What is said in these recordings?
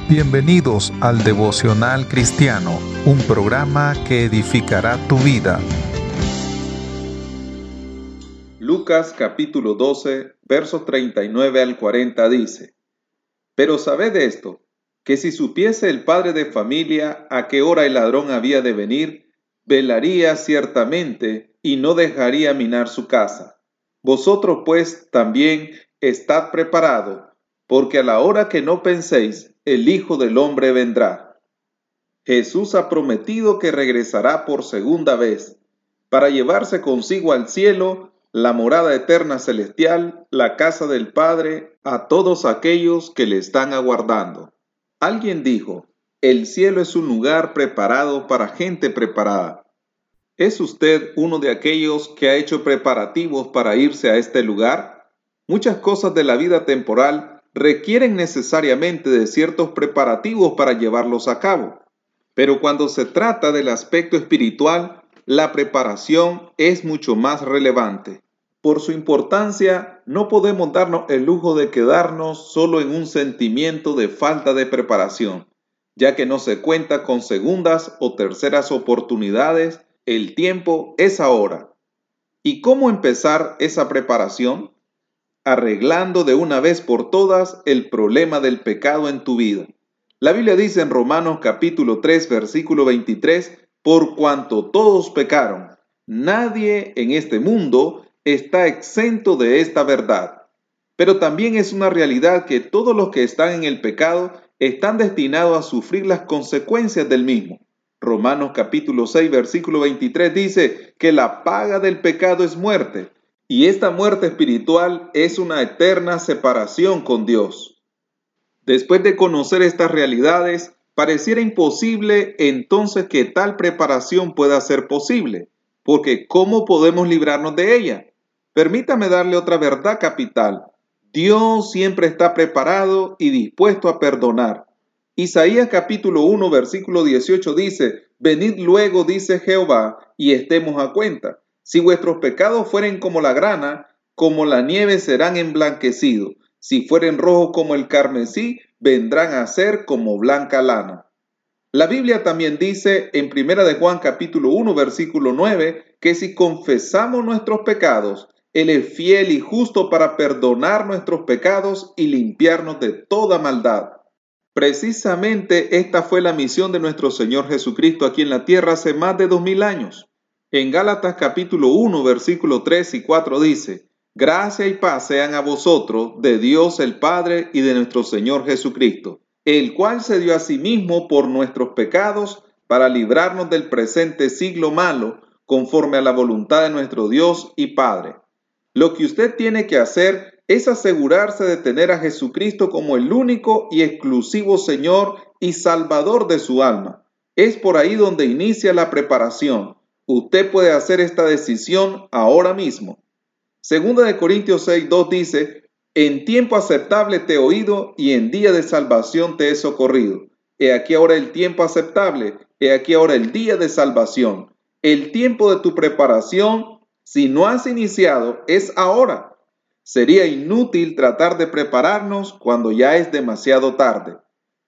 Bienvenidos al Devocional Cristiano, un programa que edificará tu vida. Lucas capítulo 12, versos 39 al 40 dice: Pero sabed esto, que si supiese el padre de familia a qué hora el ladrón había de venir, velaría ciertamente y no dejaría minar su casa. Vosotros pues también estad preparados, porque a la hora que no penséis, el Hijo del Hombre vendrá. Jesús ha prometido que regresará por segunda vez, para llevarse consigo al cielo, la morada eterna celestial, la casa del Padre, a todos aquellos que le están aguardando. Alguien dijo: el cielo es un lugar preparado para gente preparada. ¿Es usted uno de aquellos que ha hecho preparativos para irse a este lugar? Muchas cosas de la vida temporal requieren necesariamente de ciertos preparativos para llevarlos a cabo. Pero cuando se trata del aspecto espiritual, la preparación es mucho más relevante. Por su importancia, no podemos darnos el lujo de quedarnos solo en un sentimiento de falta de preparación, ya que no se cuenta con segundas o terceras oportunidades. El tiempo es ahora. ¿Y cómo empezar esa preparación? Arreglando de una vez por todas el problema del pecado en tu vida. La Biblia dice en Romanos capítulo 3, versículo 23, por cuanto todos pecaron, nadie en este mundo está exento de esta verdad. Pero también es una realidad que todos los que están en el pecado están destinados a sufrir las consecuencias del mismo. Romanos capítulo 6, versículo 23 dice que la paga del pecado es muerte, y esta muerte espiritual es una eterna separación con Dios. Después de conocer estas realidades, pareciera imposible entonces que tal preparación pueda ser posible, porque ¿cómo podemos librarnos de ella? Permítame darle otra verdad capital. Dios siempre está preparado y dispuesto a perdonar. Isaías capítulo 1, versículo 18 dice: Venid luego, dice Jehová, y estemos a cuenta. Si vuestros pecados fueren como la grana, como la nieve serán emblanquecidos. Si fueren rojos como el carmesí, vendrán a ser como blanca lana. La Biblia también dice en 1 de Juan capítulo 1, versículo 9, que si confesamos nuestros pecados, Él es fiel y justo para perdonar nuestros pecados y limpiarnos de toda maldad. Precisamente esta fue la misión de nuestro Señor Jesucristo aquí en la tierra hace más de 2000 años. En Gálatas capítulo 1, versículo 3 y 4 dice: Gracia y paz sean a vosotros de Dios el Padre y de nuestro Señor Jesucristo, el cual se dio a sí mismo por nuestros pecados para librarnos del presente siglo malo, conforme a la voluntad de nuestro Dios y Padre. Lo que usted tiene que hacer es asegurarse de tener a Jesucristo como el único y exclusivo Señor y Salvador de su alma. Es por ahí donde inicia la preparación. Usted puede hacer esta decisión ahora mismo. Segunda de Corintios 6:2 dice: En tiempo aceptable te he oído y en día de salvación te he socorrido. He aquí ahora el tiempo aceptable, he aquí ahora el día de salvación. El tiempo de tu preparación, si no has iniciado, es ahora. Sería inútil tratar de prepararnos cuando ya es demasiado tarde.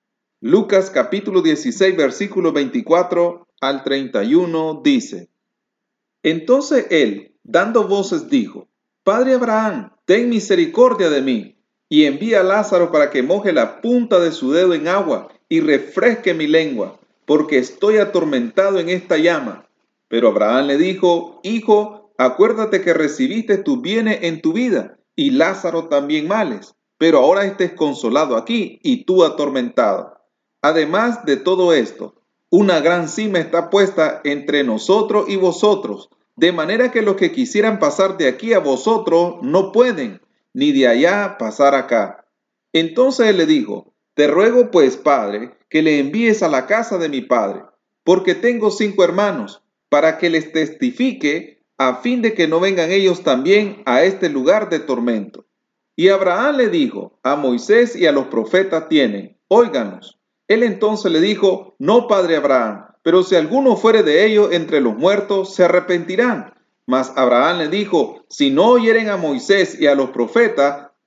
Lucas capítulo 16, versículo 24 al 31 dice: Entonces él, dando voces, dijo: Padre Abraham, ten misericordia de mí, y envía a Lázaro para que moje la punta de su dedo en agua y refresque mi lengua, porque estoy atormentado en esta llama. Pero Abraham le dijo: Hijo, acuérdate que recibiste tus bienes en tu vida, y Lázaro también males, pero ahora estés consolado aquí, y tú atormentado. Además de todo esto, una gran cima está puesta entre nosotros y vosotros, de manera que los que quisieran pasar de aquí a vosotros no pueden, ni de allá pasar acá. Entonces él le dijo: Te ruego pues, padre, que le envíes a la casa de mi padre, porque tengo 5 hermanos, para que les testifique, a fin de que no vengan ellos también a este lugar de tormento. Y Abraham le dijo: A Moisés y a los profetas tienen, óiganos. Él entonces le dijo: No, padre Abraham, pero si alguno fuere de ellos entre los muertos, se arrepentirán. Mas Abraham le dijo: Si no oyeren a Moisés y a los profetas,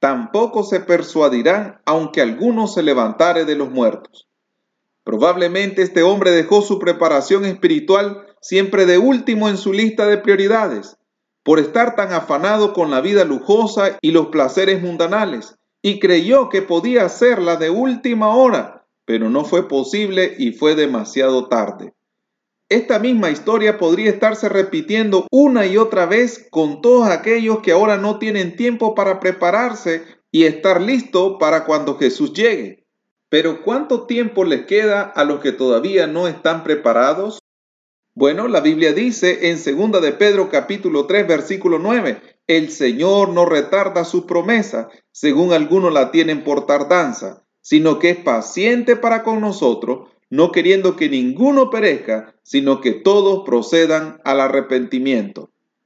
tampoco se persuadirán, aunque alguno se levantare de los muertos. Probablemente este hombre dejó su preparación espiritual siempre de último en su lista de prioridades, por estar tan afanado con la vida lujosa y los placeres mundanales, y creyó que podía hacerla de última hora, pero no fue posible y fue demasiado tarde. Esta misma historia podría estarse repitiendo una y otra vez con todos aquellos que ahora no tienen tiempo para prepararse y estar listos para cuando Jesús llegue. Pero ¿cuánto tiempo les queda a los que todavía no están preparados? Bueno, la Biblia dice en 2 de Pedro capítulo 3 versículo 9, el Señor no retarda su promesa, según algunos la tienen por tardanza, sino que es paciente para con nosotros, no queriendo que ninguno perezca, sino que todos procedan al arrepentimiento.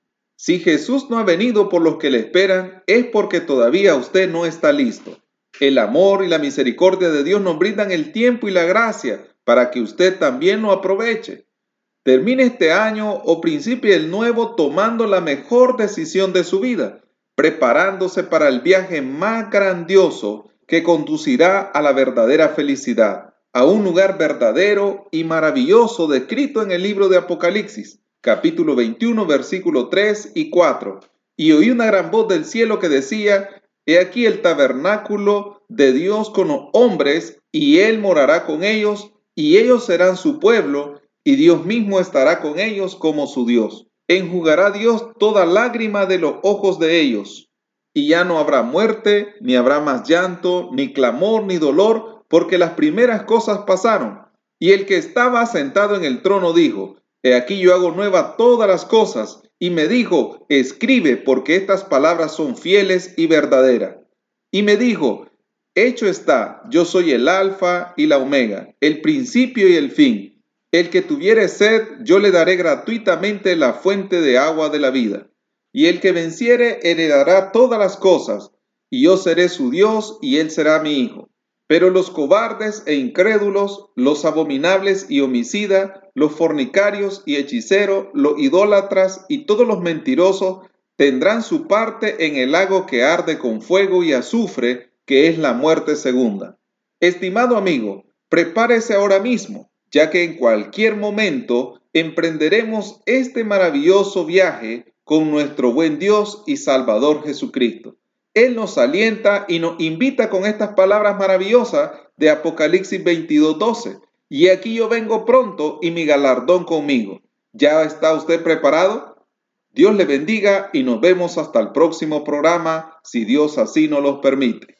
Si Jesús no ha venido por los que le esperan, es porque todavía usted no está listo. El amor y la misericordia de Dios nos brindan el tiempo y la gracia para que usted también lo aproveche. Termine este año o principie el nuevo tomando la mejor decisión de su vida, preparándose para el viaje más grandioso que conducirá a la verdadera felicidad, a un lugar verdadero y maravilloso descrito en el libro de Apocalipsis, capítulo 21, versículos 3 y 4. Y oí una gran voz del cielo que decía, he aquí el tabernáculo de Dios con los hombres, y Él morará con ellos, y ellos serán su pueblo, y Dios mismo estará con ellos como su Dios. Enjugará Dios toda lágrima de los ojos de ellos, y ya no habrá muerte, ni habrá más llanto, ni clamor, ni dolor, porque las primeras cosas pasaron. Y el que estaba sentado en el trono dijo, he aquí yo hago nuevas todas las cosas, y me dijo, escribe, porque estas palabras son fieles y verdaderas. Y me dijo, hecho está, yo soy el alfa y la omega, el principio y el fin. El que tuviere sed, yo le daré gratuitamente la fuente de agua de la vida. Y el que venciere heredará todas las cosas, y yo seré su Dios, y él será mi hijo. Pero los cobardes e incrédulos, los abominables y homicidas, los fornicarios y hechiceros, los idólatras y todos los mentirosos tendrán su parte en el lago que arde con fuego y azufre, que es la muerte segunda. Estimado amigo, prepárese ahora mismo, ya que en cualquier momento emprenderemos este maravilloso viaje con nuestro buen Dios y Salvador Jesucristo. Él nos alienta y nos invita con estas palabras maravillosas de Apocalipsis 22:12. Y aquí yo vengo pronto y mi galardón conmigo. ¿Ya está usted preparado? Dios le bendiga y nos vemos hasta el próximo programa, si Dios así nos lo permite.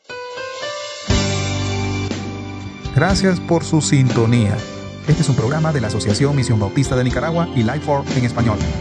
Gracias por su sintonía. Este es un programa de la Asociación Misión Bautista de Nicaragua y Life for en español.